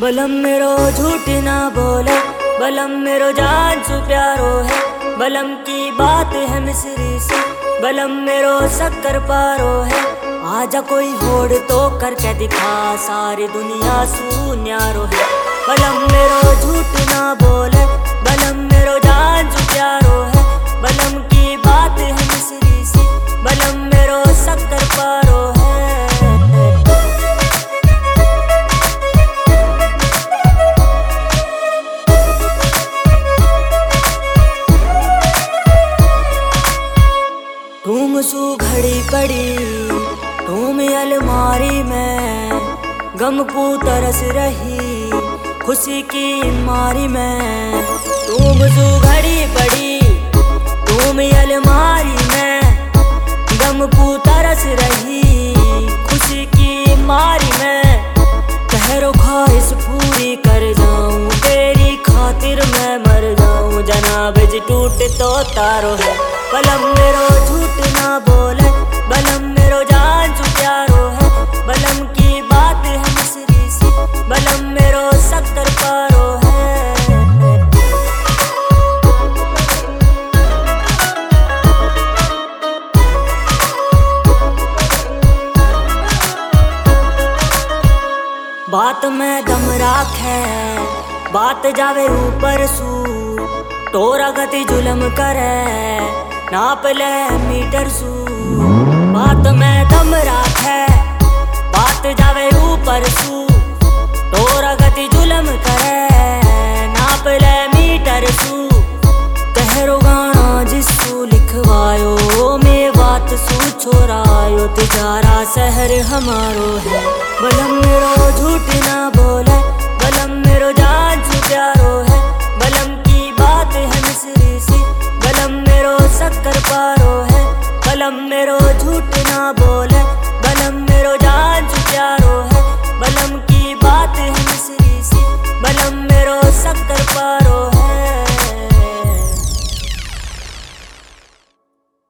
बलम मेरो झूठ ना बोले, बलम मेरो जान सु प्यारो है। बलम की बात है मिस्री से, बलम मेरो शक्कर पारो है। आजा कोई होड़ तो करके दिखा, सारी दुनिया सू न्यारो है। बलम मेरो झूठ ना बोले, बलम मेरो जान सु प्यारो है। बलम की बात है मिस्री से, बलम मेरो शक्कर पारो है। तुम सू घड़ी पड़ी तुम अलमारी में, गम को तरस रही खुशी की मारी में। तुम सू घड़ी पड़ी तुम अलमारी में, गम को तरस रही खुशी की मारी में। कहरो ख्वाहिश पूरी कर जाऊं, तेरी खातिर मैं मर जाऊं। जनाब जी टूट तो तारो है, बलम मेरो झूठ ना बोले, बलम मेरो जान सु प्यारो है। बलम की बात है मिस्री सी, बलम मेरो शक्कर पारो है। बात में दम राखे, बात जावे ऊपर सू, तोरा गति जुलम करे नाप ले मीटर सू। बात में दम राखे, बात जावे ऊपर सू, तोरा गति जुलम करे नाप ले मीटर सू। कहरो गाना जिसू लिखवायो, में बात सू छोरायो। तिजारा शहर हमारो है, बलम मेरो झूठ ना बोले,